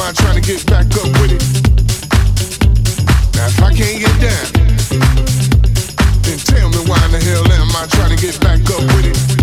I trying to get back up with it? Now if I can't get down, then tell me why in the hell am I trying to get back up with it?